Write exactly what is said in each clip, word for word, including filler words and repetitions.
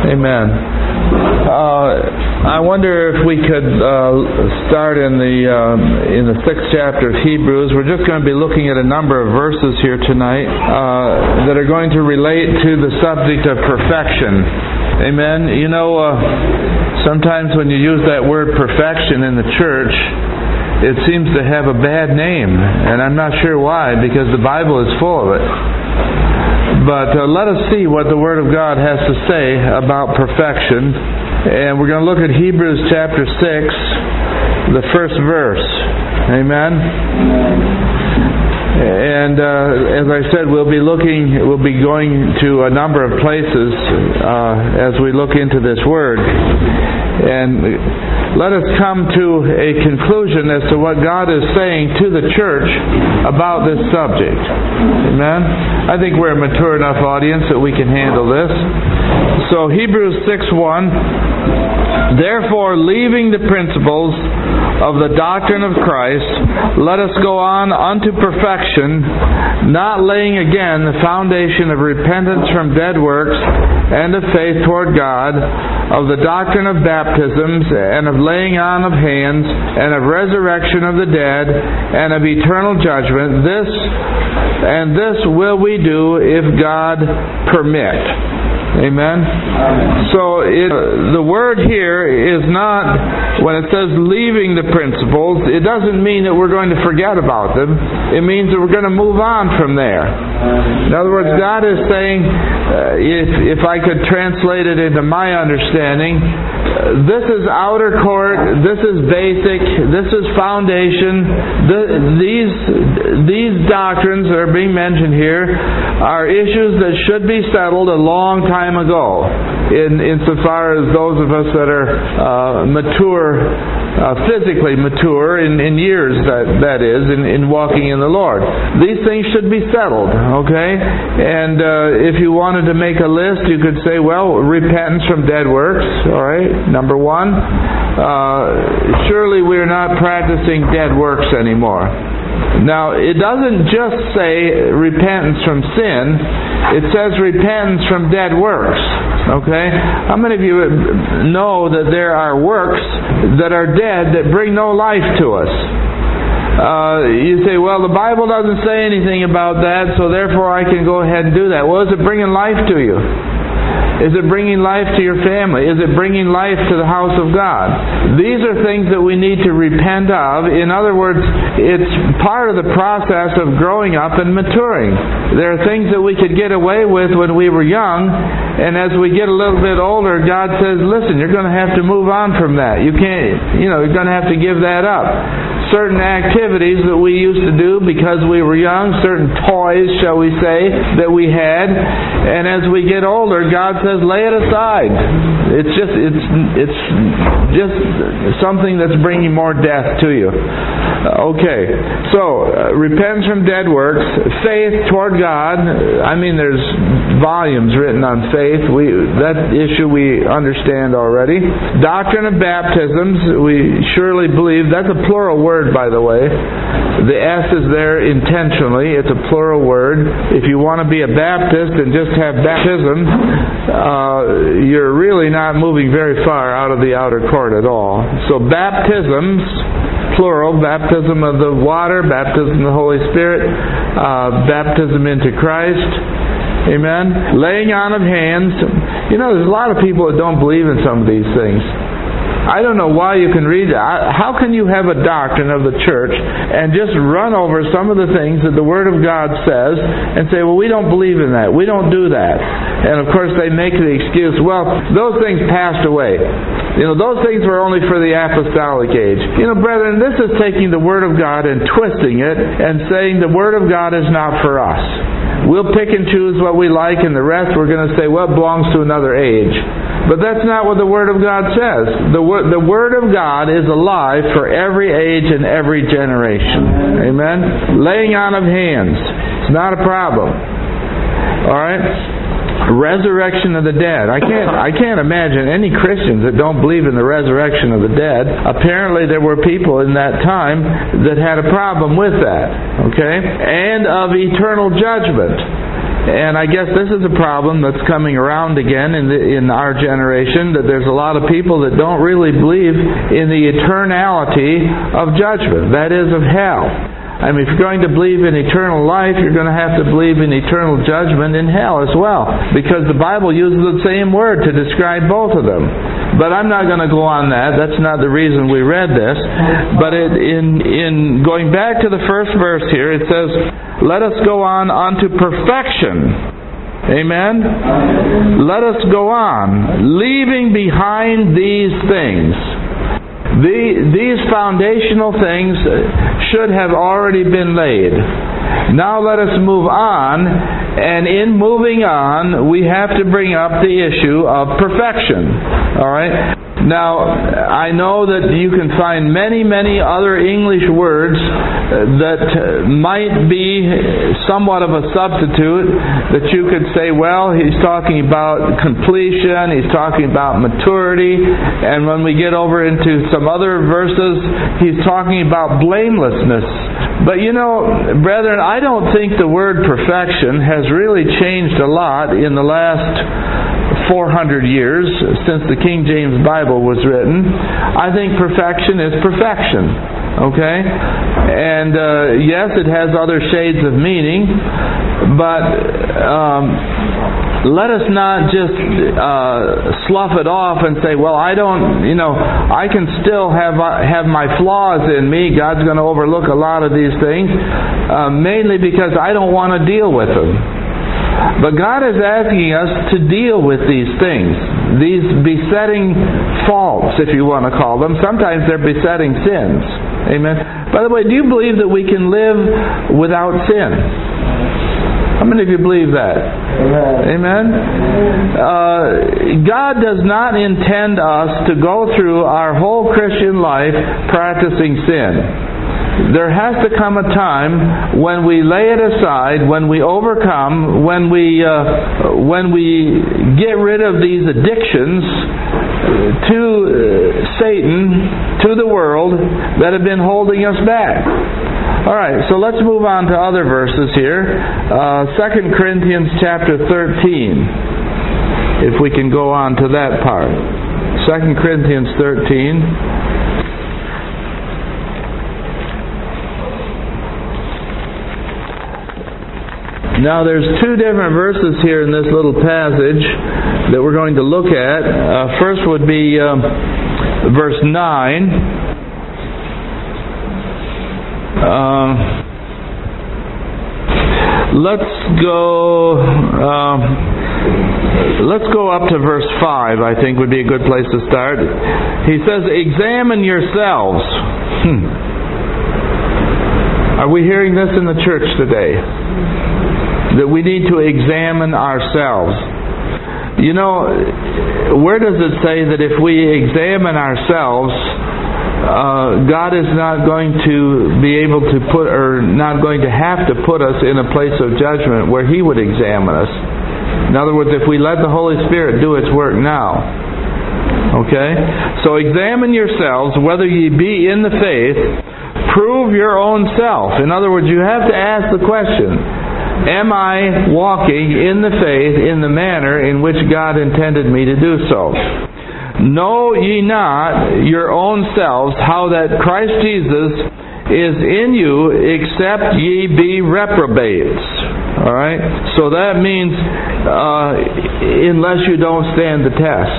Amen. Uh, I wonder if we could uh, start in the uh, in the sixth chapter of Hebrews. We're just going to be looking at a number of verses here tonight uh, that are going to relate to the subject of perfection. Amen. You know, uh, sometimes when you use that word perfection in the church, it seems to have a bad name, and I'm not sure why, because the Bible is full of it. But uh, let us see what the Word of God has to say about perfection. And we're going to look at Hebrews chapter six, the first verse. Amen? And uh, as I said, we'll be looking, we'll be going to a number of places uh, as we look into this Word. And let us come to a conclusion as to what God is saying to the church about this subject. Amen? I think we're a mature enough audience that we can handle this. So Hebrews six one, therefore, leaving the principles of the doctrine of Christ, let us go on unto perfection, not laying again the foundation of repentance from dead works and of faith toward God, of the doctrine of baptisms, and of laying on of hands, and of resurrection of the dead, and of eternal judgment. This and this will we do if God permit. Amen? So it, the word here is not, when it says leaving the principles, it doesn't mean that we're going to forget about them. It means that we're going to move on from there. In other words, God is saying, uh, if, if I could translate it into my understanding, uh, this is outer court, this is basic, this is foundation. The, these, these doctrines that are being mentioned here are issues that should be settled a long time ago, in insofar as those of us that are uh, mature, uh, physically mature in, in years, that that is, in, in walking in the Lord. These things should be settled, okay? And uh, if you wanted to make a list, you could say, well, repentance from dead works, all right, number one. Uh, surely we're not practicing dead works anymore. Now, it doesn't just say repentance from sin. It says repentance from dead works. Okay? How many of you know that there are works that are dead that bring no life to us? Uh, you say, well, the Bible doesn't say anything about that, so therefore I can go ahead and do that. Well, is it bringing life to you? Is it bringing life to your family? Is it bringing life to the house of God? These are things that we need to repent of. In other words, it's part of the process of growing up and maturing. There are things that we could get away with when we were young, and as we get a little bit older, God says, listen, you're going to have to move on from that. You can't, you know, you're going to have to give that up. Certain activities that we used to do because we were young, certain toys, shall we say, that we had, and as we get older, God says, lay it aside. It's just, it's, it's just something that's bringing more death to you. Okay, so uh, repentance from dead works, faith toward God. I mean, there's volumes written on faith. We that issue we understand already. Doctrine of baptisms, we surely believe. That's a plural word, by the way. The S is there intentionally. It's a plural word. If you want to be a Baptist and just have baptism, uh, you're really not moving very far out of the outer court at all. So baptisms, plural, baptism of the water, baptism of the Holy Spirit, uh, baptism into Christ. Amen. Laying on of hands. You know, there's a lot of people that don't believe in some of these things. I don't know why you can read it. How can you have a doctrine of the church and just run over some of the things that the Word of God says and say, well, we don't believe in that. We don't do that. And of course they make the excuse, well, those things passed away. You know, those things were only for the apostolic age. You know, brethren, this is taking the Word of God and twisting it and saying the Word of God is not for us. We'll pick and choose what we like, and the rest we're going to say, well, it belongs to another age. But that's not what the Word of God says. The Word, the Word of God is alive for every age and every generation. Amen? Laying on of hands. It's not a problem. All right? Resurrection of the dead. I can't I can't imagine any Christians that don't believe in the resurrection of the dead. Apparently there were people in that time that had a problem with that. Okay? And of eternal judgment. And I guess this is a problem that's coming around again in the, in our generation, that there's a lot of people that don't really believe in the eternality of judgment, that is, of hell. I mean, if you're going to believe in eternal life, you're going to have to believe in eternal judgment in hell as well, because the Bible uses the same word to describe both of them. But I'm not going to go on that. That's not the reason we read this. But it, in in going back to the first verse here, it says, "Let us go on unto perfection." Amen? Let us go on, leaving behind these things. The, these foundational things should have already been laid. Now let us move on, and in moving on, we have to bring up the issue of perfection. All right? Now, I know that you can find many, many other English words that might be somewhat of a substitute, that you could say, well, he's talking about completion, he's talking about maturity, and when we get over into some other verses, he's talking about blamelessness. But you know, brethren, I don't think the word perfection has really changed a lot in the last four hundred years since the King James Bible was written. I think perfection is perfection. Okay? And uh, yes, it has other shades of meaning, but um, let us not just uh, slough it off and say, well, I don't, you know, I can still have uh, have my flaws in me. God's going to overlook a lot of these things, uh, mainly because I don't want to deal with them. But God is asking us to deal with these things, these besetting faults, if you want to call them. Sometimes they're besetting sins. Amen. By the way, do you believe that we can live without sin? How many of you believe that? Amen. Amen? Uh, God does not intend us to go through our whole Christian life practicing sin. There has to come a time when we lay it aside, when we overcome, when we uh, when we get rid of these addictions to Satan, to the world, that have been holding us back. All right, so let's move on to other verses here. Uh, Second Corinthians chapter thirteen, if we can go on to that part. Second Corinthians thirteen. Now there's two different verses here in this little passage that we're going to look at. Uh, first would be um, verse nine. Uh, let's go. Uh, let's go up to verse five. I think would be a good place to start. He says, "Examine yourselves." Hmm. Are we hearing this in the church today? That we need to examine ourselves. You know, where does it say that if we examine ourselves, uh, God is not going to be able to put, or not going to have to put us in a place of judgment where He would examine us? In other words, if we let the Holy Spirit do its work now. Okay? So examine yourselves whether ye be in the faith. Prove your own self. In other words, you have to ask the question, am I walking in the faith in the manner in which God intended me to do so? Know ye not your own selves how that Christ Jesus is in you, except ye be reprobates. Alright? So that means uh, unless you don't stand the test.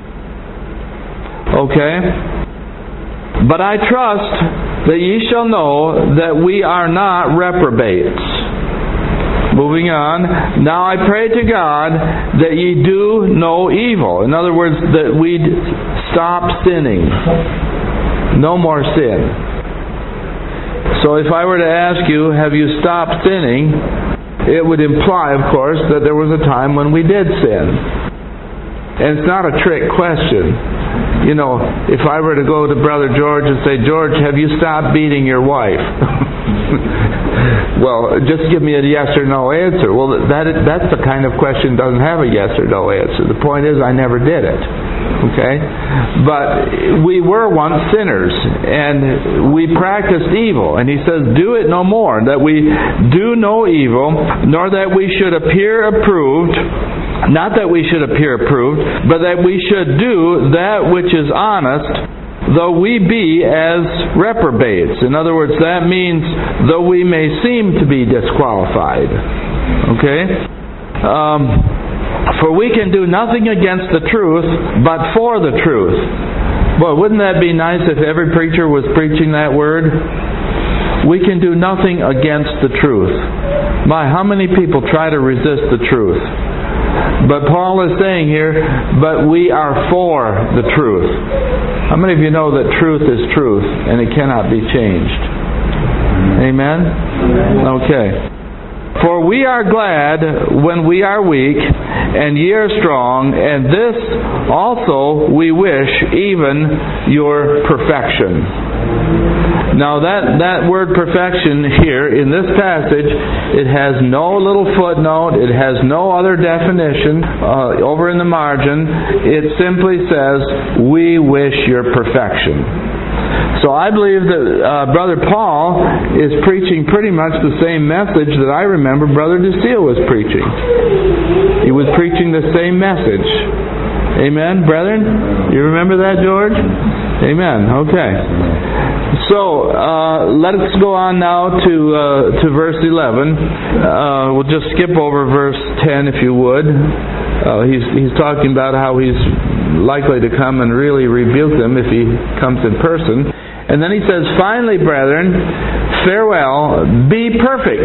Okay? But I trust that ye shall know that we are not reprobates. Moving on. Now I pray to God that ye do no evil. In other words, that we'd stop sinning. No more sin. So if I were to ask you, have you stopped sinning? It would imply, of course, that there was a time when we did sin. And it's not a trick question. You know, if I were to go to Brother George and say, George, have you stopped beating your wife? Well, just give me a yes or no answer. Well, that that's the kind of question that doesn't have a yes or no answer. The point is, I never did it. Okay? But we were once sinners, and we practiced evil. And he says, do it no more, that we do no evil, nor that we should appear approved, not that we should appear approved, but that we should do that which is honest, though we be as reprobates. In other words, that means though we may seem to be disqualified. Okay? Um... For we can do nothing against the truth, but for the truth. Boy, wouldn't that be nice if every preacher was preaching that word? We can do nothing against the truth. My, how many people try to resist the truth? But Paul is saying here, but we are for the truth. How many of you know that truth is truth, and it cannot be changed? Amen? Okay. For we are glad when we are weak, and ye are strong, and this also we wish, even your perfection. Now that, that word perfection here in this passage, it has no little footnote, it has no other definition uh, over in the margin. It simply says, we wish your perfection. So I believe that uh, Brother Paul is preaching pretty much the same message that I remember Brother DeSteel was preaching. He was preaching the same message. Amen, brethren? You remember that, George? Amen. Okay. So, uh, let us go on now to uh, to verse eleven. Uh, we'll just skip over verse ten, if you would. Uh, he's he's talking about how he's likely to come and really rebuke them if he comes in person. And then he says, finally, brethren, farewell, be perfect.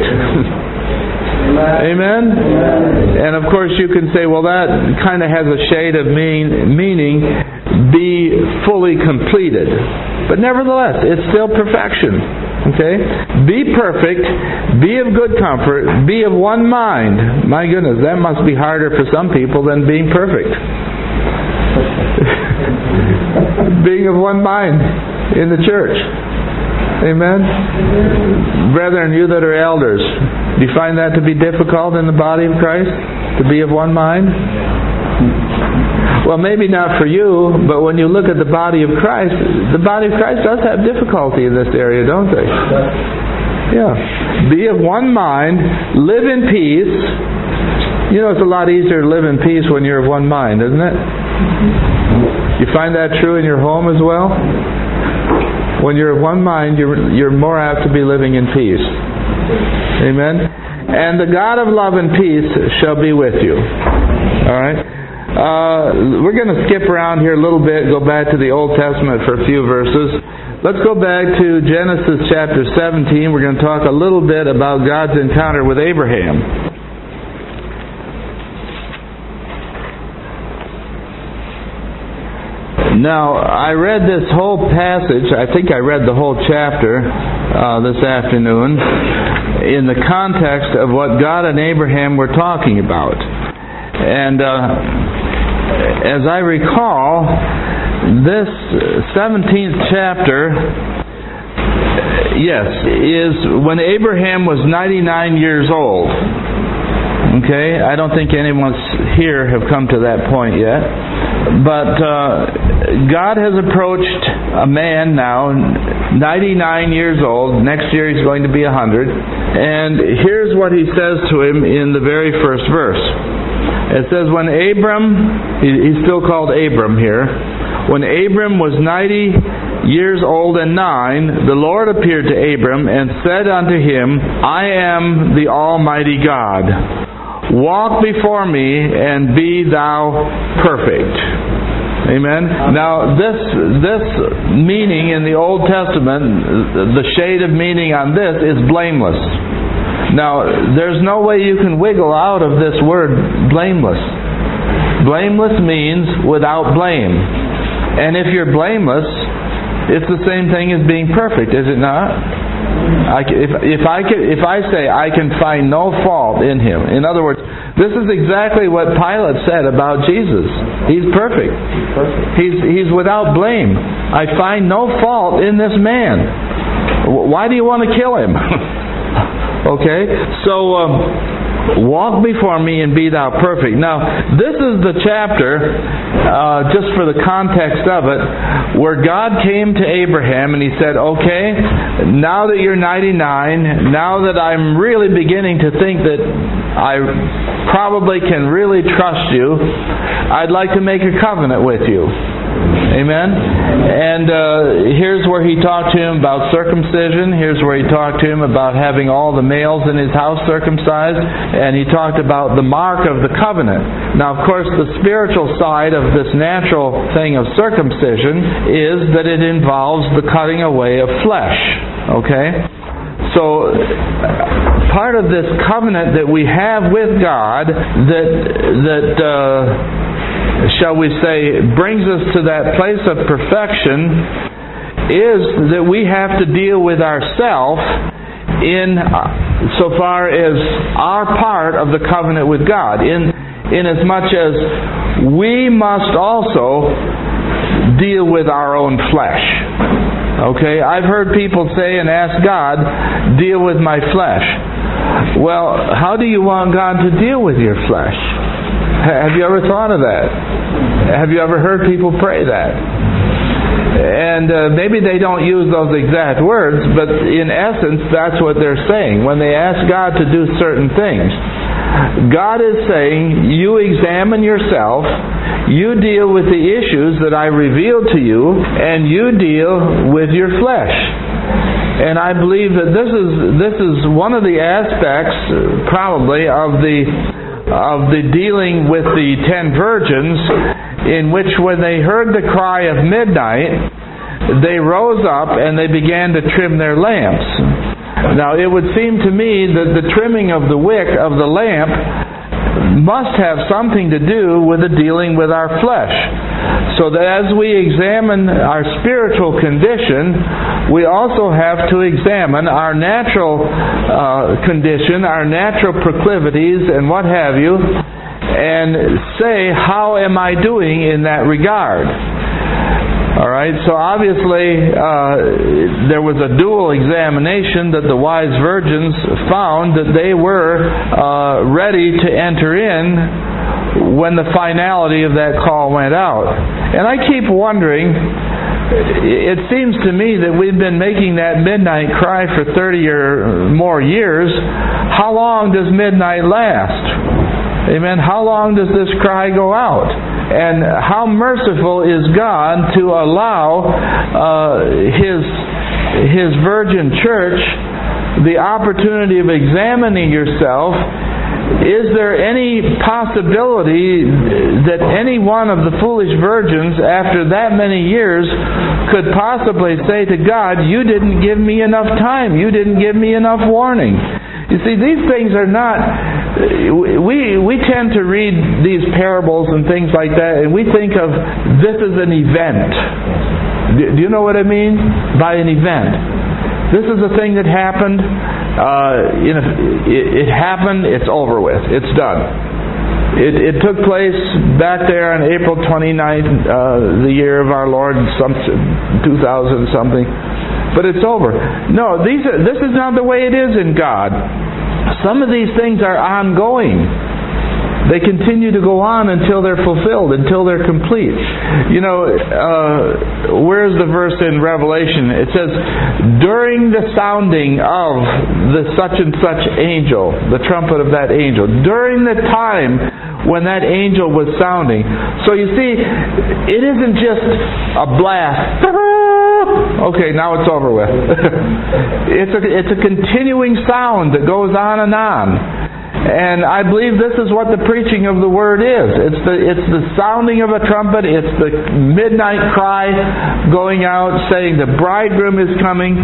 Amen? And of course you can say, well, that kind of has a shade of mean, meaning, be fully completed. But nevertheless, it's still perfection. Okay? Be perfect, be of good comfort, be of one mind. My goodness, that must be harder for some people than being perfect. Being of one mind in the church. Amen? Brethren, you that are elders, do you find that to be difficult in the body of Christ? To be of one mind? Well, maybe not for you, but when you look at the body of Christ, the body of Christ does have difficulty in this area, don't they? Yeah. Be of one mind, live in peace. You know, it's a lot easier to live in peace when you're of one mind, isn't it? You find that true in your home as well? When you're of one mind, you're, you're more apt to be living in peace. Amen? And the God of love and peace shall be with you. Alright? Uh, we're going to skip around here a little bit, go back to the Old Testament for a few verses. Let's go back to Genesis chapter seventeen. We're going to talk a little bit about God's encounter with Abraham. Now, I read this whole passage, I think I read the whole chapter uh, this afternoon, in the context of what God and Abraham were talking about. And uh, as I recall, this seventeenth chapter, yes, is when Abraham was ninety-nine years old. Okay, I don't think anyone here have come to that point yet. But uh, God has approached a man now, ninety-nine years old. Next year he's going to be one hundred. And here's what he says to him in the very first verse. It says, when Abram, he's still called Abram here, when Abram was ninety years old and nine, the Lord appeared to Abram and said unto him, I am the Almighty God. Walk before me and be thou perfect. Amen. Now this this meaning in the Old Testament, the shade of meaning on this is blameless. Now there's no way you can wiggle out of this word blameless. Blameless means without blame. And if you're blameless, it's the same thing as being perfect, is it not? I, if, if, I can, if I say I can find no fault in him, in other words, this is exactly what Pilate said about Jesus. He's perfect. He's, he's without blame. I find no fault in this man. Why do you want to kill him? Okay, so um, walk before me and be thou perfect. Now, this is the chapter, uh, just for the context of it, where God came to Abraham and He said, okay, now that you're ninety-nine, now that I'm really beginning to think that I probably can really trust you, I'd like to make a covenant with you. Amen? And uh, here's where He talked to him about circumcision. Here's where He talked to him about having all the males in his house circumcised. And He talked about the mark of the covenant. Now, of course, the spiritual side of this natural thing of circumcision is that it involves the cutting away of flesh. Okay? So, part of this covenant that we have with God that that uh, shall we say brings us to that place of perfection is that we have to deal with ourselves in uh, so far as our part of the covenant with God, in in as much as we must also deal with our own flesh. Okay, I've heard people say and ask God, deal with my flesh. Well, how do you want God to deal with your flesh? Have you ever thought of that? Have you ever heard people pray that? And uh, maybe they don't use those exact words, but in essence, that's what they're saying. When they ask God to do certain things, God is saying, you examine yourself, you deal with the issues that I revealed to you, and you deal with your flesh. And I believe that this is this is one of the aspects, probably, of the of the dealing with the ten virgins, in which when they heard the cry of midnight, they rose up and they began to trim their lamps. Now, it would seem to me that the trimming of the wick of the lamp must have something to do with the dealing with our flesh. So that as we examine our spiritual condition, we also have to examine our natural uh, condition, our natural proclivities, and what have you, and say, how am I doing in that regard? All right, so obviously uh, there was a dual examination that the wise virgins found that they were uh, ready to enter in when the finality of that call went out. And I keep wondering, it seems to me that we've been making that midnight cry for thirty or more years. How long does midnight last? Amen. How long does this cry go out? And how merciful is God to allow uh, His His virgin church the opportunity of examining yourself. Is there any possibility that any one of the foolish virgins, after that many years, could possibly say to God, you didn't give me enough time, you didn't give me enough warning? You see, these things are not... We we tend to read these parables and things like that, and we think of this as an event. Do you know what I mean by an event? This is a thing that happened. Uh, you know, it, it happened. It's over with. It's done. It, it took place back there on April twenty-ninth, uh, the year of our Lord, some two thousand something. But it's over. No, these are, this is not the way it is in God. Some of these things are ongoing. They continue to go on until they're fulfilled, until they're complete. You know, uh, where's the verse in Revelation? It says, during the sounding of the such and such angel, the trumpet of that angel, during the time when that angel was sounding. So you see, it isn't just a blast. Okay, now it's over with. it's a it's a continuing sound that goes on and on. And I believe this is what the preaching of the Word is. It's the it's the sounding of a trumpet. It's the midnight cry going out saying the bridegroom is coming.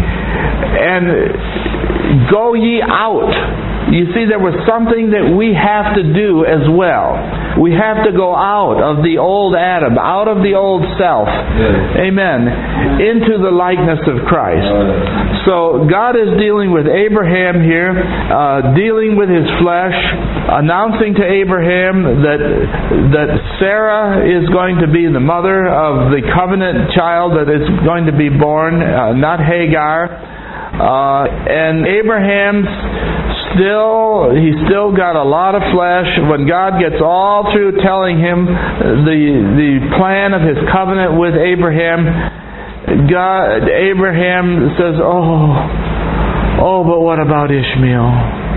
And go ye out. You see, there was something that we have to do as well. We have to go out of the old Adam, out of the old self, yes. Amen, into the likeness of Christ. So God is dealing with Abraham here, uh, dealing with his flesh, announcing to Abraham that that Sarah is going to be the mother of the covenant child that is going to be born, uh, not Hagar. Uh, and Abraham's still he's still got a lot of flesh. When God gets all through telling him the the plan of his covenant with Abraham, God Abraham says, "Oh, oh, but what about Ishmael?"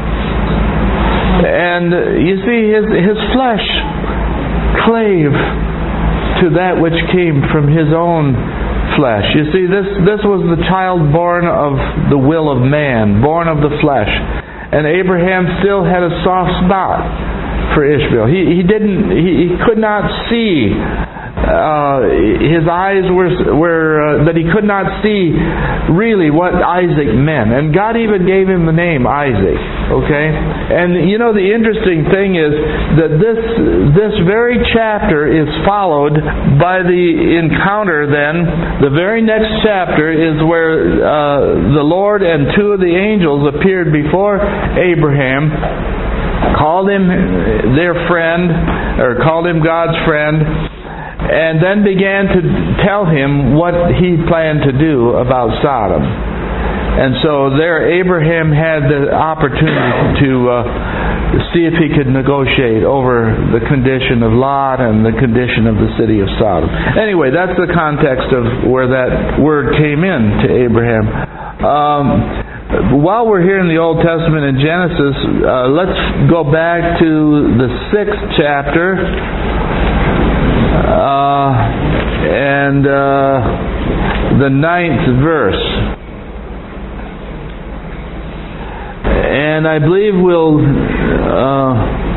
And you see, his his flesh clave to that which came from his own flesh. You see, this this was the child born of the will of man, born of the flesh. And Abraham still had a soft spot for Ishmael. He he didn't he, he could not see. Uh, his eyes were were uh, that he could not see really what Isaac meant, and God even gave him the name Isaac. Okay, and you know the interesting thing is that this this very chapter is followed by the encounter. Then the very next chapter is where uh, the Lord and two of the angels appeared before Abraham, called him their friend, or called him God's friend, and then began to tell him what he planned to do about Sodom. And so there Abraham had the opportunity to uh, see if he could negotiate over the condition of Lot and the condition of the city of Sodom. Anyway, that's the context of where that word came in to Abraham. Um, while we're here in the Old Testament in Genesis, uh, let's go back to the sixth chapter. Uh, and uh, the ninth verse. And I believe we'll uh,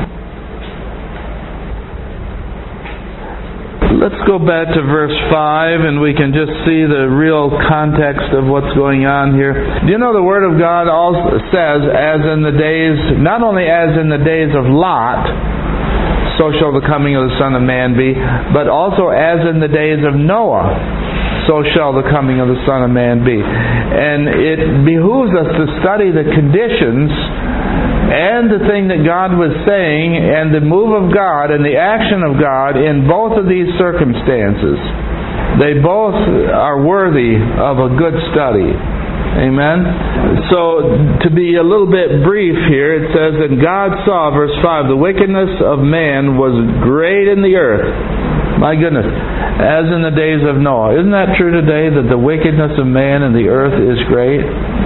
let's go back to verse five, and we can just see the real context of what's going on here. Do you know the Word of God also says, as in the days, not only as in the days of Lot, so shall the coming of the Son of Man be, but also as in the days of Noah, so shall the coming of the Son of Man be. And it behooves us to study the conditions and the thing that God was saying and the move of God and the action of God in both of these circumstances. They both are worthy of a good study. Amen. So, to be a little bit brief here, it says, and God saw, verse five, the wickedness of man was great in the earth. My goodness. As in the days of Noah. Isn't that true today, that the wickedness of man in the earth is great?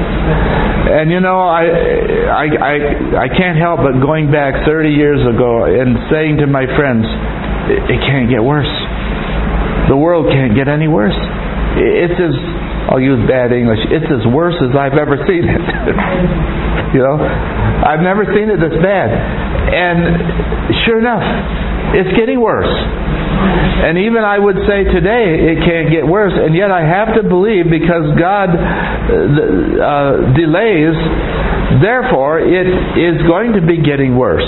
And you know, I, I, I, I can't help but going back thirty years ago and saying to my friends, it, it can't get worse. The world can't get any worse. It's as... I'll use bad English. It's as worse as I've ever seen it. You know, I've never seen it this bad. And sure enough, it's getting worse. And even I would say today, it can't get worse. And yet I have to believe, because God uh, delays, therefore it is going to be getting worse.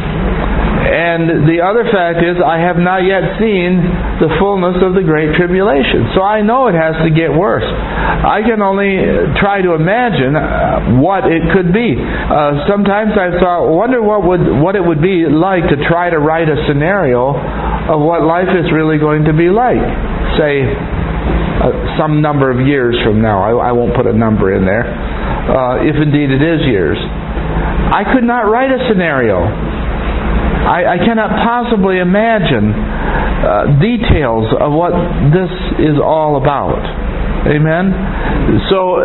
And the other fact is, I have not yet seen the fullness of the Great Tribulation. So I know it has to get worse. I can only try to imagine what it could be. Uh, sometimes I thought, wonder what would what it would be like to try to write a scenario of what life is really going to be like. Say, uh, some number of years from now. I, I won't put a number in there. Uh, if indeed it is years. I could not write a scenario. I, I cannot possibly imagine uh, details of what this is all about. Amen? So,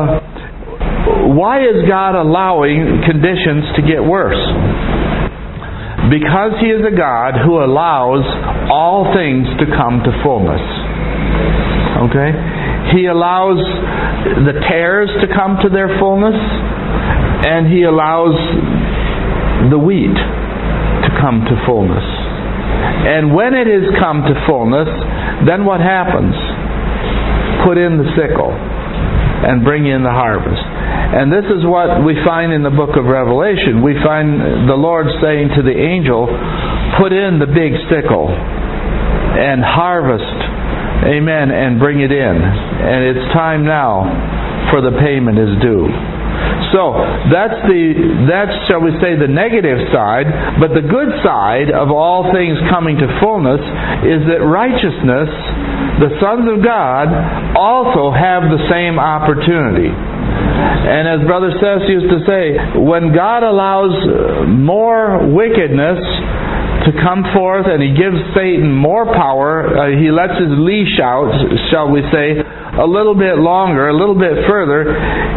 uh, why is God allowing conditions to get worse? Because He is a God who allows all things to come to fullness. Okay? He allows the tares to come to their fullness, and He allows the wheat to come to fullness. And when it has come to fullness, then what happens? Put in the sickle and bring in the harvest. And this is what we find in the book of Revelation. We find the Lord saying to the angel, put in the big sickle and harvest, amen, and bring it in. And it's time now, for the payment is due. So, that's the, that's, shall we say, the negative side. But the good side of all things coming to fullness is that righteousness, the sons of God, also have the same opportunity. And as Brother Seth used to say, when God allows more wickedness to come forth and He gives Satan more power, uh, He lets his leash out, shall we say, a little bit longer, a little bit further.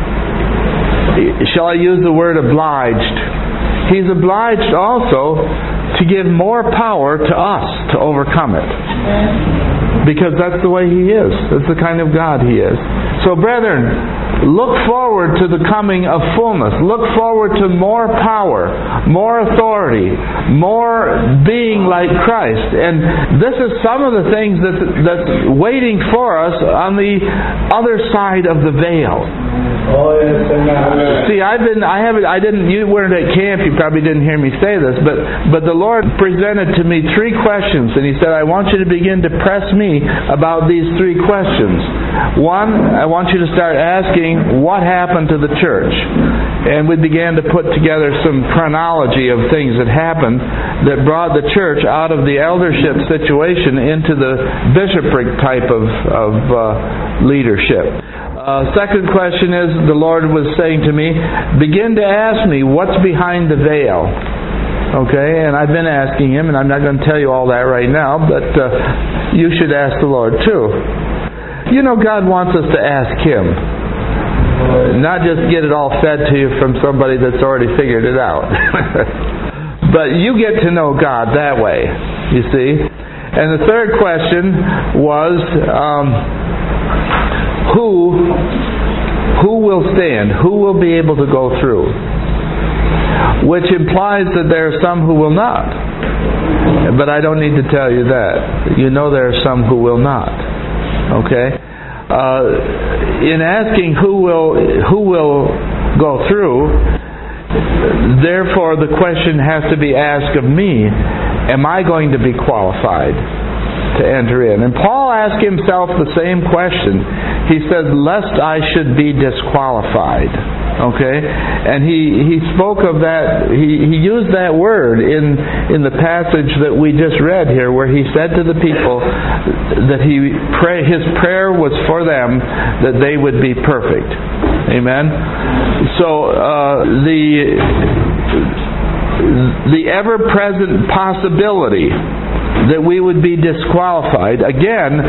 Shall I use the word obliged? He's obliged also to give more power to us to overcome it. Because that's the way He is. That's the kind of God He is. So brethren, look forward to the coming of fullness. Look forward to more power, more authority, more being like Christ. And this is some of the things that, that's waiting for us on the other side of the veil. Oh, yes, amen. See, I've been, I haven't, I didn't, you weren't at camp, you probably didn't hear me say this, but, but the Lord presented to me three questions, and He said, I want you to begin to press me about these three questions. One, I want you to start asking, what happened to the church? And we began to put together some chronology of things that happened that brought the church out of the eldership situation into the bishopric type of, of uh, leadership. Uh, second question is, the Lord was saying to me, begin to ask me what's behind the veil. Okay, and I've been asking Him, and I'm not going to tell you all that right now, but uh, you should ask the Lord too. You know, God wants us to ask Him, not just get it all fed to you from somebody that's already figured it out. But you get to know God that way, you see. And the third question was, um, who, who will stand? Who will be able to go through? Which implies that there are some who will not. But I don't need to tell you that. You know there are some who will not. Okay? Uh, in asking who will who will go through, therefore the question has to be asked of me, am I going to be qualified to enter in? And Paul asked himself the same question. He said, lest I should be disqualified. Okay? And he, he spoke of that, he, he used that word in, in the passage that we just read here, where he said to the people that he pray, his prayer was for them that they would be perfect. Amen? So, uh, the, the ever-present possibility that we would be disqualified, again,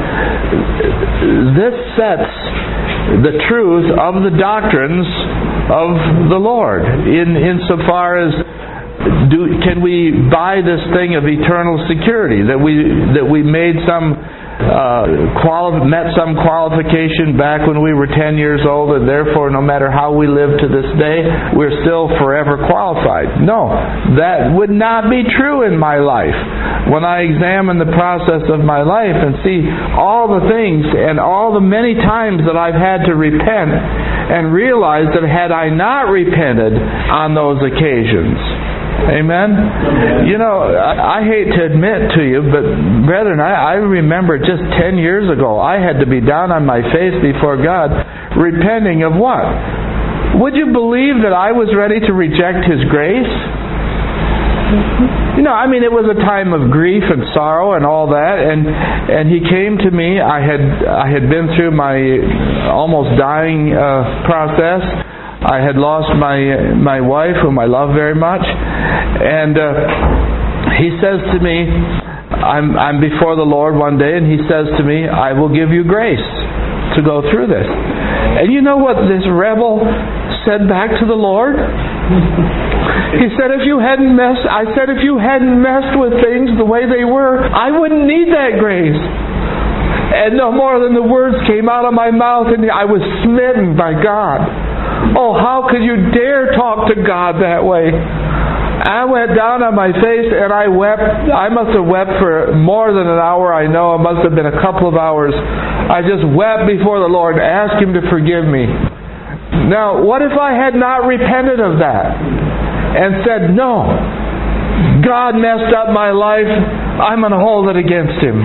this sets the truth of the doctrines of the Lord in insofar as do can we buy this thing of eternal security, that we that we made some uh, quali- met some qualification back when we were ten years old, and therefore no matter how we live to this day, we're still forever qualified. No, that would not be true in my life. When I examine the process of my life and see all the things and all the many times that I've had to repent, and realize that had I not repented on those occasions, amen? You know, I, I hate to admit to you, but brethren, I, I remember just ten years ago, I had to be down on my face before God, repenting of what? Would you believe that I was ready to reject His grace? You know, I mean, it was a time of grief and sorrow and all that, and and He came to me. I had I had been through my almost dying uh, process. I had lost my my wife, whom I love very much, and uh, He says to me, I'm I'm before the Lord one day, and He says to me, I will give you grace to go through this. And you know what this rebel said back to the Lord? He said, if you hadn't messed, I said, if you hadn't messed with things the way they were, I wouldn't need that grace. And no more than the words came out of my mouth, and I was smitten by God. Oh, how could you dare talk to God that way? I went down on my face and I wept. I must have wept for more than an hour. I know it must have been a couple of hours. I just wept before the Lord, asked Him to forgive me. Now, what if I had not repented of that and said, no, God messed up my life, I'm going to hold it against Him.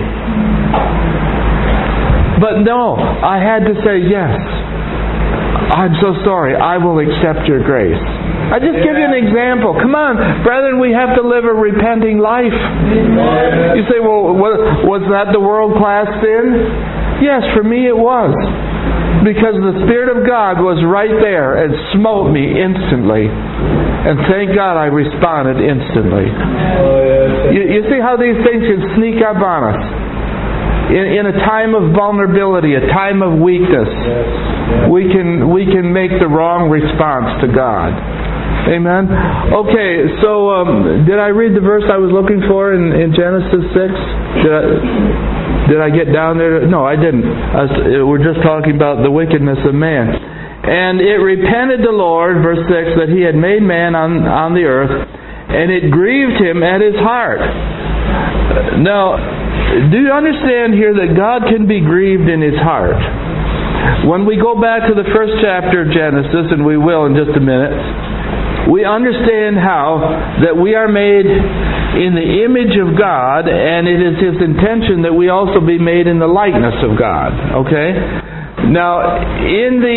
But no, I had to say, yes, I'm so sorry, I will accept your grace. I just give you an example. Come on, brethren, we have to live a repenting life. You say, well, was that the world-class sin? Yes, for me it was. because the Spirit of God was right there and smote me instantly. And thank God I responded instantly. You, you see how these things can sneak up on us? In, in a time of vulnerability, a time of weakness, we can we can make the wrong response to God. Amen? Okay, so um, did I read the verse I was looking for in, in Genesis six? Did I, did I get down there? No, I didn't. I was, we're just talking about the wickedness of man. And it repented the Lord, verse six, that He had made man on, on the earth, and it grieved Him at His heart. Now, do you understand here that God can be grieved in His heart? When we go back to the first chapter of Genesis, and we will in just a minute, we understand how that we are made in the image of God, and it is His intention that we also be made in the likeness of God. Okay? Now, in the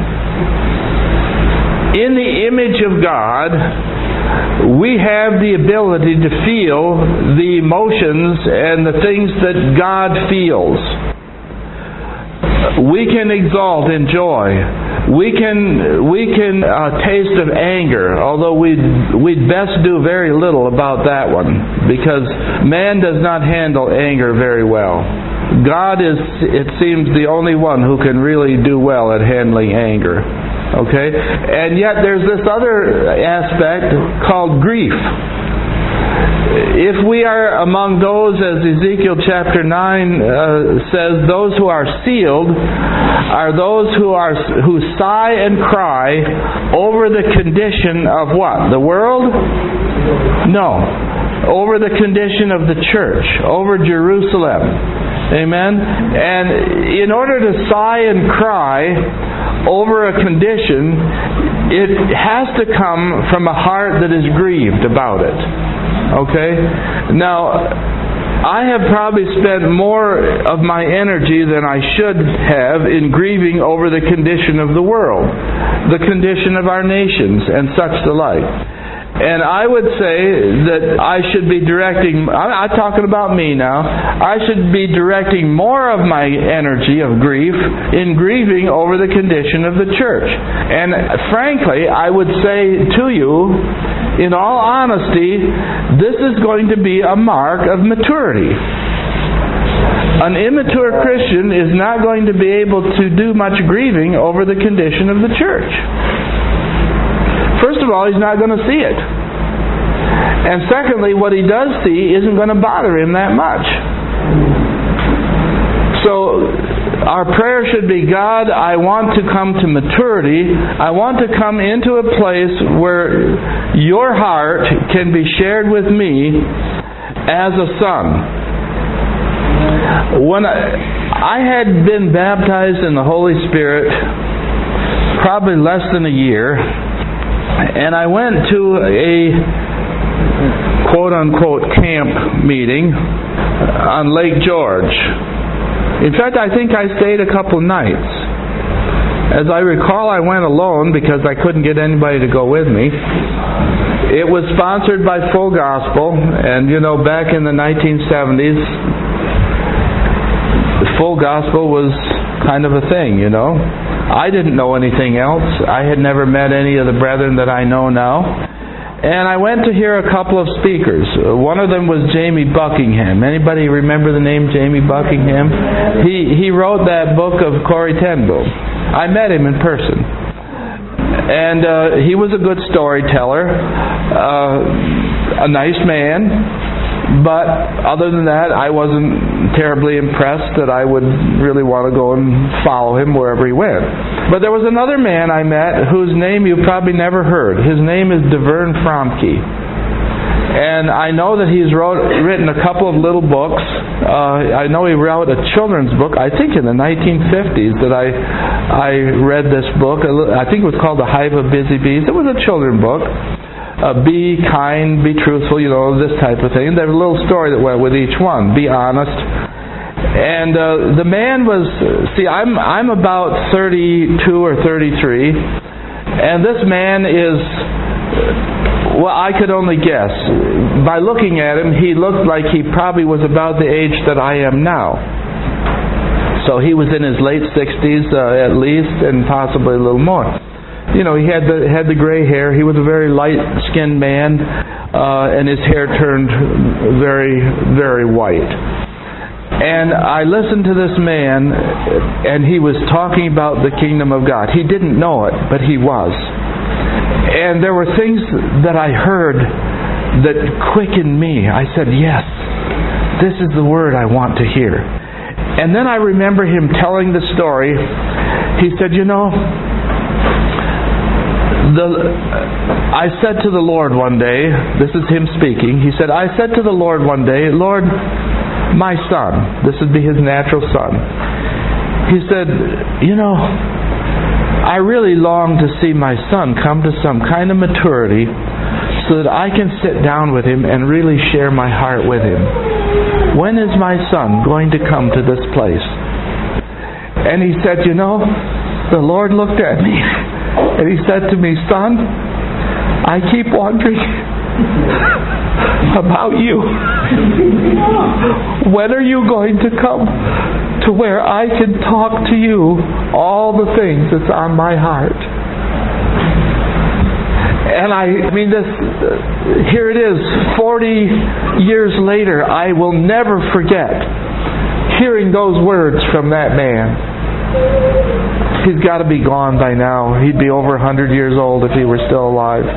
in the image of God, we have the ability to feel the emotions and the things that God feels. We can exalt in joy. We can we can uh, taste of anger, although we'd, we'd best do very little about that one, because man does not handle anger very well. God is, it seems, the only one who can really do well at handling anger. Okay? And yet there's this other aspect called grief. If we are among those, as Ezekiel chapter nine uh, says, those who are sealed are those who are who sigh and cry over the condition of what? The world? No. Over the condition of the church, over Jerusalem. Amen? And in order to sigh and cry over a condition, it has to come from a heart that is grieved about it. Okay? Now, I have probably spent more of my energy than I should have in grieving over the condition of the world, the condition of our nations, and such the like. And I would say that I should be directing, I'm, I'm talking about me now, I should be directing more of my energy of grief in grieving over the condition of the church. And frankly, I would say to you, in all honesty, this is going to be a mark of maturity. An immature Christian is not going to be able to do much grieving over the condition of the church. First of all, he's not going to see it. And secondly, what he does see isn't going to bother him that much. So, our prayer should be, God, I want to come to maturity. I want to come into a place where your heart can be shared with me as a son. When I, I had been baptized in the Holy Spirit probably less than a year, and I went to a quote-unquote camp meeting on Lake George. In fact, I think I stayed a couple nights. As I recall, I went alone because I couldn't get anybody to go with me. It was sponsored by Full Gospel, and you know, back in the nineteen seventies, the Full Gospel was kind of a thing, you know. I didn't know anything else. I had never met any of the brethren that I know now. And I went to hear a couple of speakers. One of them was Jamie Buckingham. Anybody remember the name Jamie Buckingham? He he wrote that book of Corrie ten Boom. I met him in person. And uh, he was a good storyteller, uh, a nice man. But other than that, I wasn't terribly impressed that I would really want to go and follow him wherever he went. But there was another man I met whose name you probably never heard. His name is DeVern Fromke. And I know that he's wrote, written a couple of little books. Uh, I know he wrote a children's book, I think in the nineteen fifties, that I I read this book. I think it was called The Hive of Busy Bees. It was a children's book. Uh, be kind, be truthful, you know, this type of thing. There's a little story that went with each one. Be honest. And uh, the man was, see, I'm I'm about thirty-two or thirty-three, and this man is, well, I could only guess. By looking at him, he looked like he probably was about the age that I am now. So he was in his late sixties uh, at least, and possibly a little more. You know, he had the had the gray hair. He was a very light-skinned man, uh, and his hair turned very, very white. And I listened to this man, and he was talking about the kingdom of God. He didn't know it, but he was. And there were things that I heard that quickened me. I said, yes, this is the word I want to hear. And then I remember him telling the story. He said, you know, The, I said to the Lord one day, this is him speaking, he said, I said to the Lord one day, Lord, my son, this would be his natural son, he said, you know, I really long to see my son come to some kind of maturity so that I can sit down with him and really share my heart with him. When is my son going to come to this place? And he said, you know, the Lord looked at me and he said to me, son, I keep wondering about you. When are you going to come to where I can talk to you all the things that's on my heart? And I, I mean, this. Uh, here it is, forty years later, I will never forget hearing those words from that man. He's got to be gone by now. He'd be over one hundred years old if he were still alive.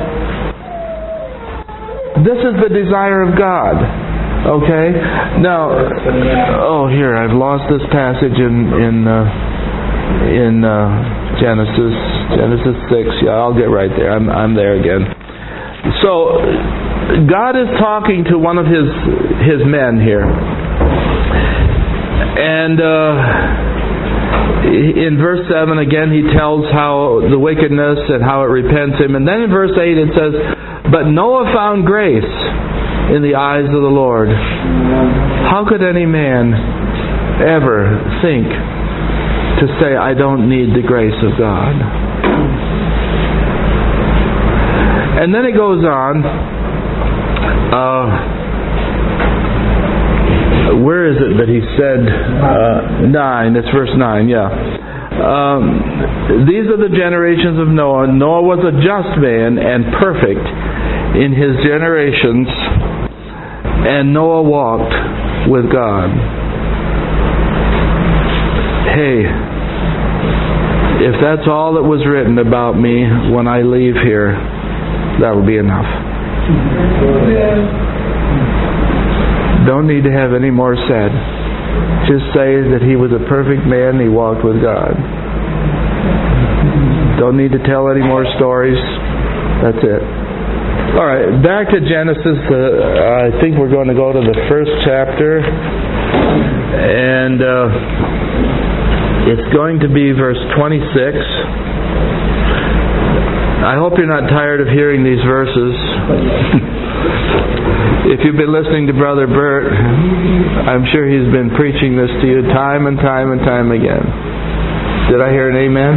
This is the desire of God. Okay? Now, oh, here, I've lost this passage in in uh, in uh, Genesis Genesis six. Yeah, I'll get right there. I'm I'm there again. So, God is talking to one of His His men here, and Uh, in verse seven, again, he tells how the wickedness and how it repents him. And then in verse eight it says, but Noah found grace in the eyes of the Lord. How could any man ever think to say, I don't need the grace of God? And then it goes on. Uh, Where is it that he said, uh, nine, it's verse nine, yeah. Um, these are the generations of Noah. Noah was a just man and perfect in his generations, and Noah walked with God. Hey, if that's all that was written about me when I leave here, that will be enough. Don't need to have any more said. Just say that he was a perfect man and he walked with God. Don't need to tell any more stories. That's it. Alright, back to Genesis. Uh, I think we're going to go to the first chapter. And uh, it's going to be verse twenty-six. I hope you're not tired of hearing these verses. If you've been listening to Brother Bert, I'm sure he's been preaching this to you time and time and time again. Did I hear an amen?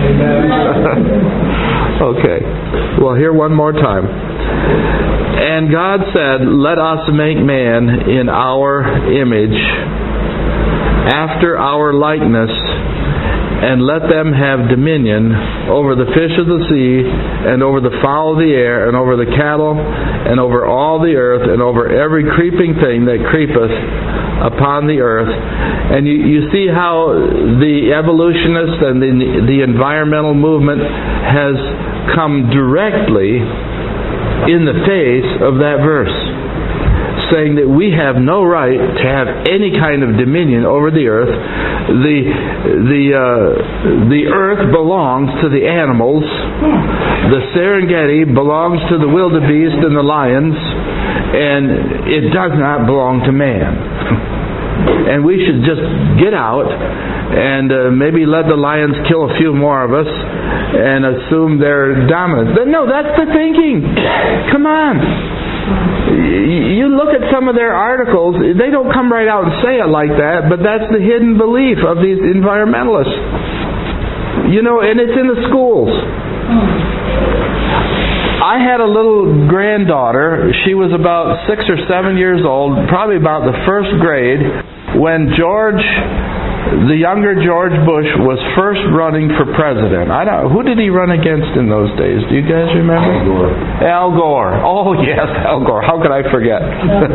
Amen. Okay. Well, here one more time. And God said, let us make man in our image, after our likeness, and let them have dominion over the fish of the sea, and over the fowl of the air, and over the cattle, and over all the earth, and over every creeping thing that creepeth upon the earth. And you, you see how the evolutionist and the, the environmental movement has come directly in the face of that verse, saying that we have no right to have any kind of dominion over the earth. The the uh, the earth belongs to the animals. The Serengeti belongs to the wildebeest and the lions, and it does not belong to man. And we should just get out and uh, maybe let the lions kill a few more of us and assume they're dominant. But no, that's the thinking. Come on. You look at some of their articles, they don't come right out and say it like that, but that's the hidden belief of these environmentalists. You know, and it's in the schools. I had a little granddaughter. She was about six or seven years old, probably about the first grade, when George the younger George Bush was first running for president. I don't. Who did he run against in those days? Do you guys remember? Al Gore. Al Gore. Oh yes, Al Gore. How could I forget?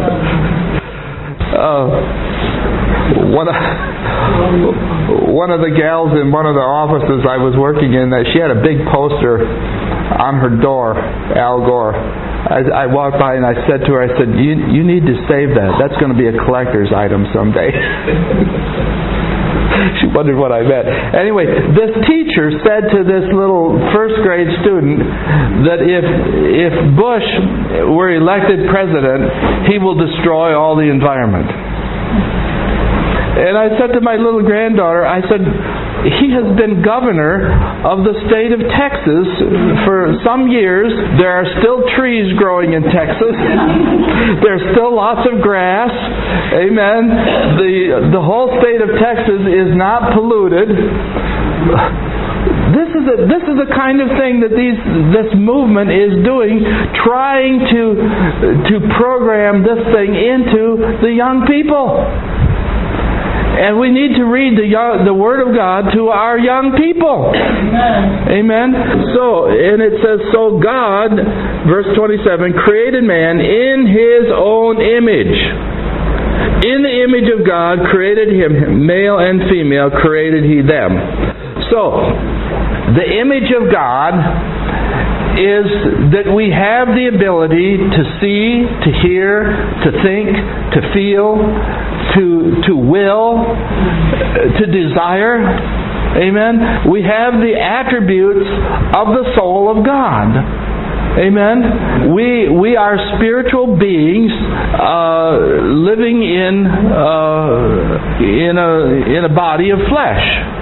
uh, one of one of the gals in one of the offices I was working in, that she had a big poster on her door, Al Gore. I, I walked by and I said to her, I said, you, you need to save that. That's going to be a collector's item someday. She wondered what I meant. Anyway, this teacher said to this little first grade student that if if Bush were elected president, he will destroy all the environment. And I said to my little granddaughter, I said, he has been governor of the state of Texas for some years. There are still trees growing in Texas. There's still lots of grass. Amen. The the whole state of Texas is not polluted. This is a, this is the kind of thing that these this movement is doing, trying to to program this thing into the young people. And we need to read the young, the Word of God to our young people. Amen. Amen. So, and it says, so God, verse twenty-seven, created man in His own image. In the image of God created him, male and female created He them. So, the image of God is that we have the ability to see, to hear, to think, to feel, to to will, to desire. Amen. We have the attributes of the soul of God. Amen. We we are spiritual beings uh, living in uh, in a in a body of flesh.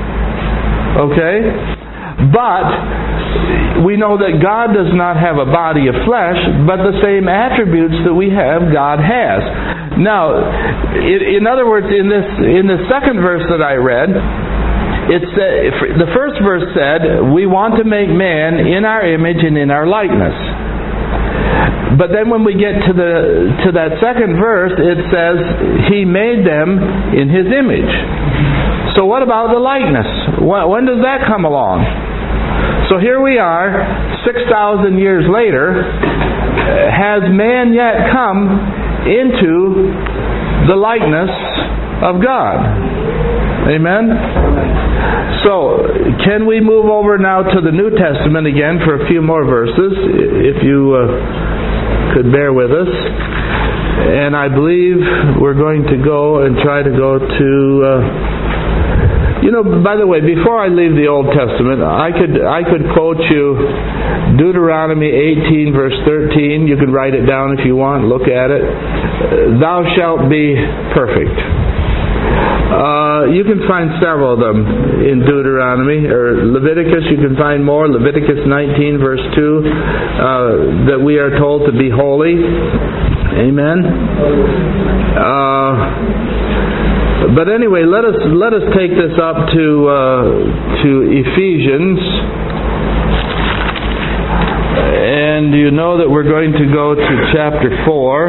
Okay? But we know that God does not have a body of flesh, but the same attributes that we have, God has. Now, in other words, in this in the second verse that I read, it's the first verse said, we want to make man in our image and in our likeness. But then when we get to the to that second verse, it says, He made them in His image. So what about the likeness? When does that come along? So here we are, six thousand years later. Has man yet come into the likeness of God? Amen? So, can we move over now to the New Testament again for a few more verses, if you uh, could bear with us. And I believe we're going to go and try to go to... Uh, You know, by the way, before I leave the Old Testament, I could I could quote you Deuteronomy eighteen, verse thirteen. You can write it down if you want. Look at it. Thou shalt be perfect. Uh, you can find several of them in Deuteronomy. Or Leviticus, you can find more. Leviticus nineteen, verse two, uh, that we are told to be holy. Amen. Uh... But anyway, let us let us take this up to uh, to Ephesians, and you know that we're going to go to chapter four,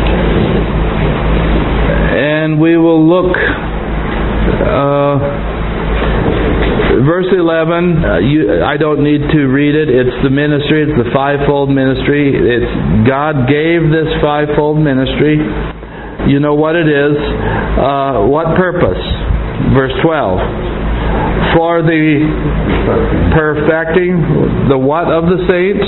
and we will look uh, verse eleven. Uh, you, I don't need to read it. It's the ministry. It's the fivefold ministry. It's God gave this fivefold ministry. You know what it is. Uh, what purpose? Verse twelve. For the perfecting, the what of the saints?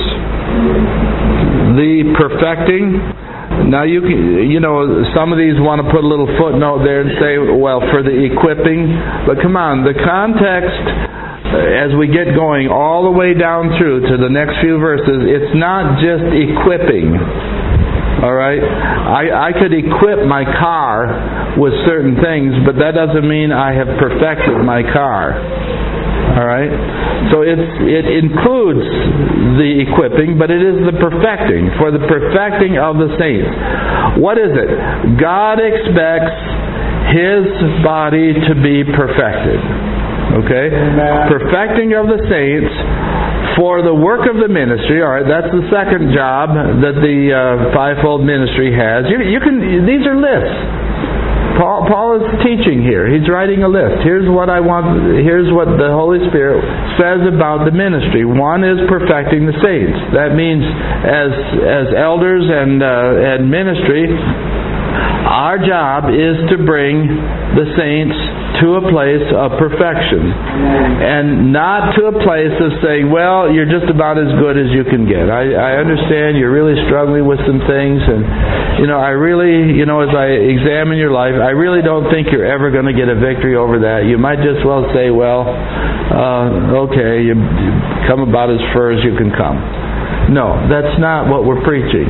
The perfecting. Now you can, you know, some of these want to put a little footnote there and say, well, for the equipping. But come on, the context, as we get going all the way down through to the next few verses, it's not just equipping. All right, I, I could equip my car with certain things, but that doesn't mean I have perfected my car. All right, so it's it includes the equipping, but it is the perfecting, for the perfecting of the saints. What is it? God expects His body to be perfected. Okay, Amen. Perfecting of the saints. For the work of the ministry, all right, that's the second job that the uh, fivefold ministry has. You, you can; these are lists. Paul, Paul is teaching here. He's writing a list. Here's what I want. Here's what the Holy Spirit says about the ministry. One is perfecting the saints. That means as as elders and uh, and ministry, our job is to bring the saints to a place of perfection, and not to a place of saying, well, you're just about as good as you can get. I, I understand you're really struggling with some things, and you know, I really, you know, as I examine your life, I really don't think you're ever going to get a victory over that. You might just well say, well, uh, okay, you come about as far as you can come. No, that's not what we're preaching.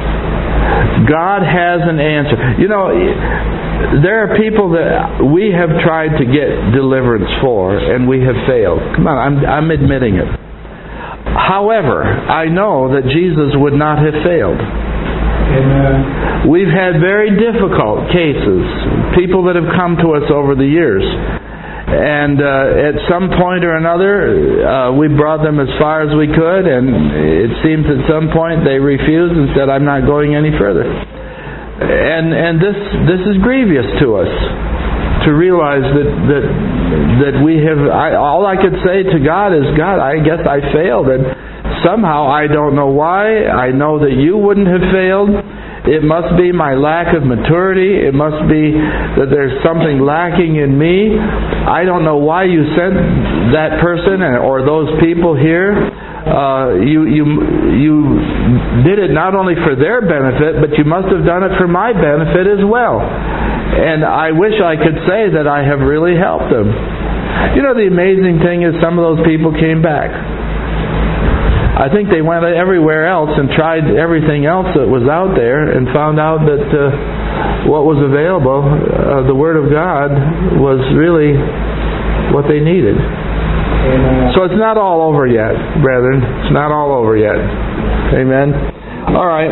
God has an answer. You know, there are people that we have tried to get deliverance for, and we have failed. Come on, I'm, I'm admitting it. However, I know that Jesus would not have failed. Amen. We've had very difficult cases, people that have come to us over the years. And uh, at some point or another, uh, we brought them as far as we could, and it seems at some point they refused and said, I'm not going any further. And and this this is grievous to us, to realize that that that we have. I, all I could say to God is, God, I guess I failed, and somehow I don't know why. I know that you wouldn't have failed. It must be my lack of maturity. It must be that there's something lacking in me. I don't know why you sent that person or those people here. Uh, you you you did it not only for their benefit, but you must have done it for my benefit as well. And I wish I could say that I have really helped them. You know, the amazing thing is some of those people came back. I think they went everywhere else and tried everything else that was out there and found out that uh, what was available, uh, the Word of God, was really what they needed. Amen. So it's not all over yet, brethren. It's not all over yet. Amen. All right.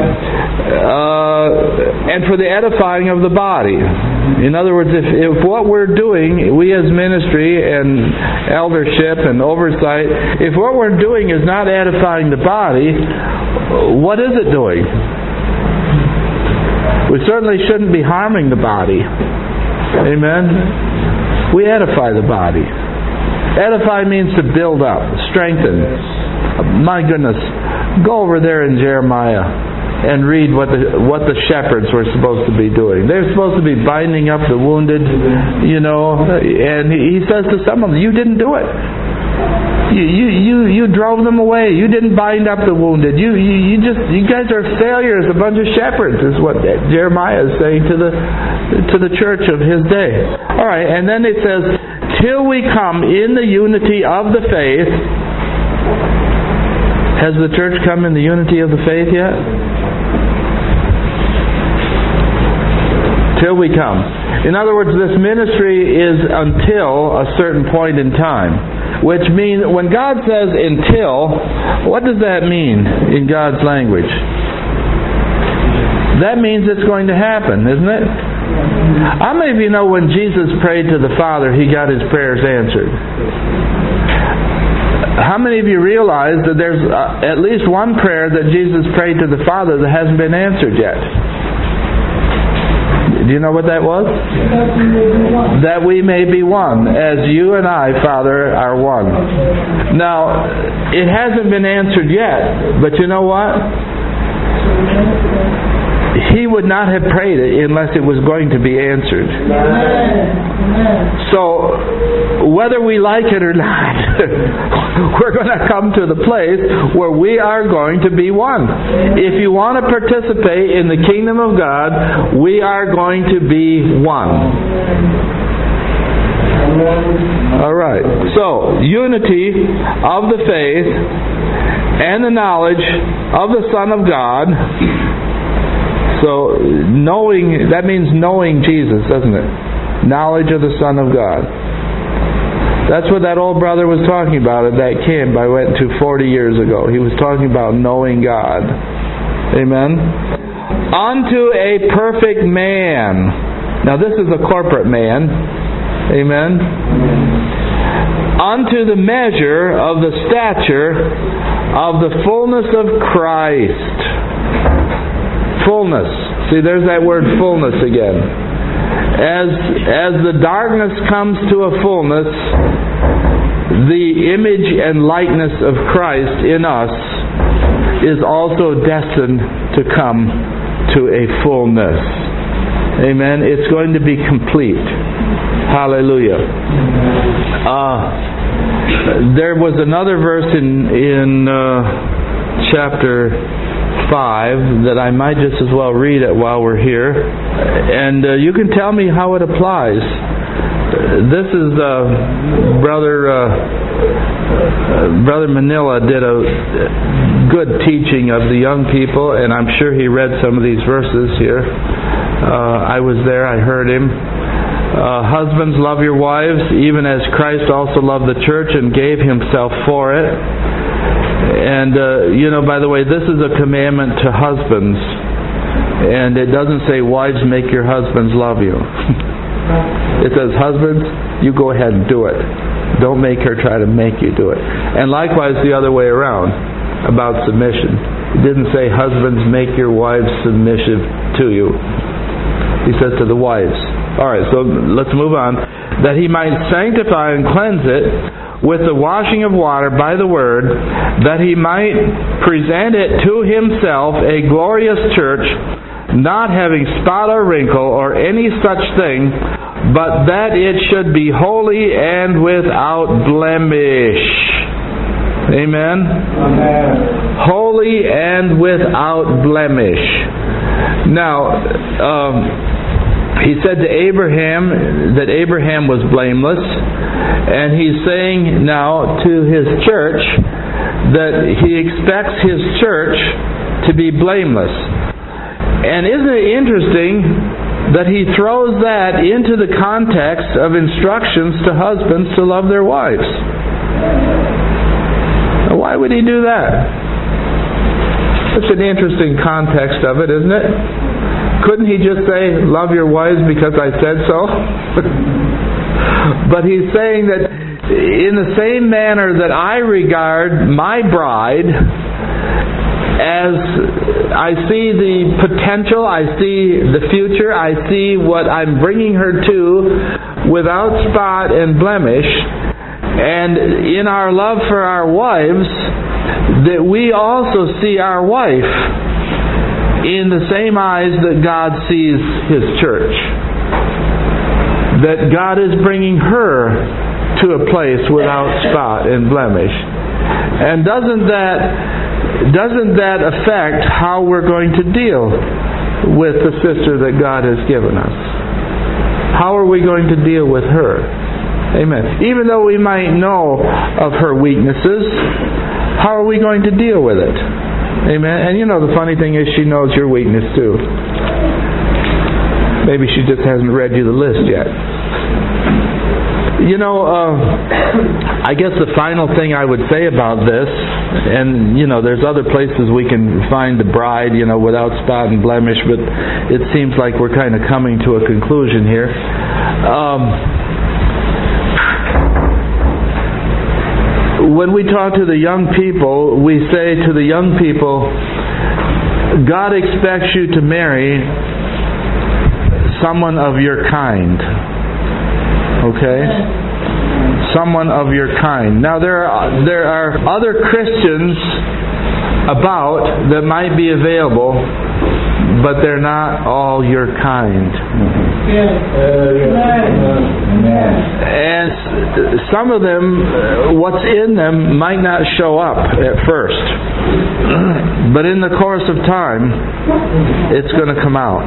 Uh, and for the edifying of the body. In other words, if, if what we're doing, we as ministry and eldership and oversight, if what we're doing is not edifying the body, what is it doing? We certainly shouldn't be harming the body. Amen? We edify the body. Edify means to build up, strengthen. My goodness, go over there in Jeremiah and read what the what the shepherds were supposed to be doing. They're supposed to be binding up the wounded, you know, and he says to some of them, you didn't do it. You you you, you drove them away. You didn't bind up the wounded. You, you you just you guys are failures, a bunch of shepherds, is what Jeremiah is saying to the to the church of his day. All right, and then it says, till we come in the unity of the faith. Has the church come in the unity of the faith yet? Till we come. In other words, this ministry is until a certain point in time. Which means, when God says until, what does that mean in God's language? That means it's going to happen, isn't it? How many of you know when Jesus prayed to the Father, He got His prayers answered? How many of you realize that there's uh, at least one prayer that Jesus prayed to the Father that hasn't been answered yet? Do you know what that was? That we may be one, as you and I, Father, are one. Now, it hasn't been answered yet, but you know what? He would not have prayed it unless it was going to be answered. So, whether we like it or not, we're going to come to the place where we are going to be one. If you want to participate in the kingdom of God, we are going to be one. All right. So, unity of the faith and the knowledge of the Son of God. So, knowing, that means knowing Jesus, doesn't it? Knowledge of the Son of God. That's what that old brother was talking about at that camp I went to forty years ago. He was talking about knowing God. Amen? Unto a perfect man. Now this is a corporate man. Amen? Unto the measure of the stature of the fullness of Christ. Fullness. See, there's that word fullness again. As, as the darkness comes to a fullness, the image and likeness of Christ in us is also destined to come to a fullness. Amen. It's going to be complete. Hallelujah. Uh, there was another verse in, in uh, chapter five that I might just as well read it while we're here. And uh, you can tell me how it applies. This is uh, Brother uh, uh, Brother Manila did a good teaching of the young people, and I'm sure he read some of these verses here. Uh, I was there, I heard him. Uh, Husbands, love your wives, even as Christ also loved the church and gave himself for it. And, uh, you know, by the way, this is a commandment to husbands. And it doesn't say, wives, make your husbands love you. It says, husbands, you go ahead and do it. Don't make her try to make you do it. And likewise the other way around about submission. It didn't say, husbands, make your wives submissive to you. He says to the wives. Alright, so let's move on. That he might sanctify and cleanse it with the washing of water by the word, that he might present it to himself a glorious church, not having spot or wrinkle or any such thing, but that it should be holy and without blemish. Amen? Amen. Holy and without blemish. Now, um, he said to Abraham that Abraham was blameless, and he's saying now to his church that he expects his church to be blameless. And isn't it interesting that he throws that into the context of instructions to husbands to love their wives? Now, why would he do that? That's an interesting context of it, isn't it? Couldn't he just say, love your wives because I said so? But he's saying that in the same manner that I regard my bride, as I see the potential, I see the future, I see what I'm bringing her to without spot and blemish, and in our love for our wives, that we also see our wife in the same eyes that God sees His church. That God is bringing her to a place without spot and blemish. And doesn't that doesn't that affect how we're going to deal with the sister that God has given us? How are we going to deal with her? Amen. Even though we might know of her weaknesses, how are we going to deal with it? Amen. And you know, the funny thing is she knows your weakness too. Maybe she just hasn't read you the list yet. You know, uh, I guess the final thing I would say about this, and you know, there's other places we can find the bride, you know, without spot and blemish, but it seems like we're kind of coming to a conclusion here. Um, When we talk to the young people, we say to the young people, God expects you to marry someone of your kind. Okay? Someone of your kind. Now there are, there are other Christians about that might be available, but they're not all your kind. And some of them, what's in them might not show up at first. But in the course of time, it's going to come out.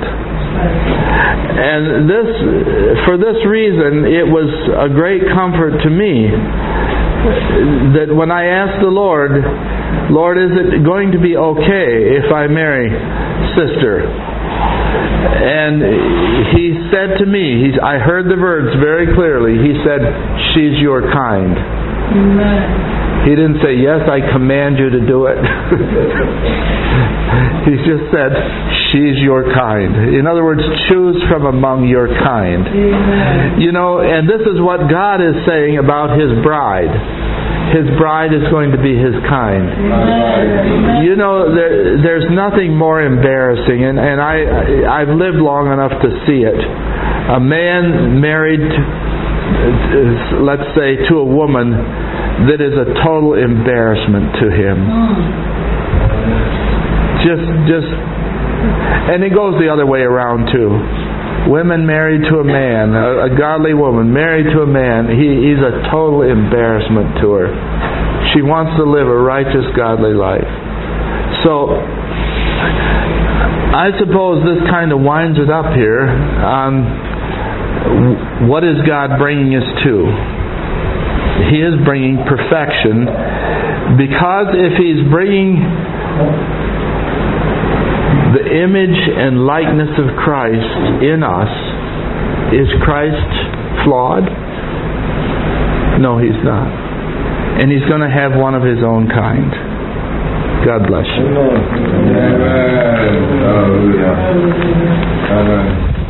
And this, for this reason, it was a great comfort to me that when I asked the Lord, Lord, is it going to be okay if I marry sister? And He said to me, he's, I heard the words very clearly. He said, she's your kind. Amen. He didn't say, yes, I command you to do it. He just said, she's your kind. In other words, choose from among your kind. Amen. You know, and this is what God is saying about His bride. His bride is going to be His kind. Amen. You know, there, there's nothing more embarrassing, and, and I, I've lived long enough to see it, A man married, let's say, to a woman that is a total embarrassment to him. Just, just, and it goes the other way around too. Women married to a man, a, a godly woman married to a man, he, he's a total embarrassment to her. She wants to live a righteous, godly life. So, I suppose this kind of winds it up here on what is God bringing us to. He is bringing perfection, because if He's bringing the image and likeness of Christ in us, is Christ flawed? No, He's not. And He's going to have one of His own kind. God bless you. Amen. Hallelujah. Amen.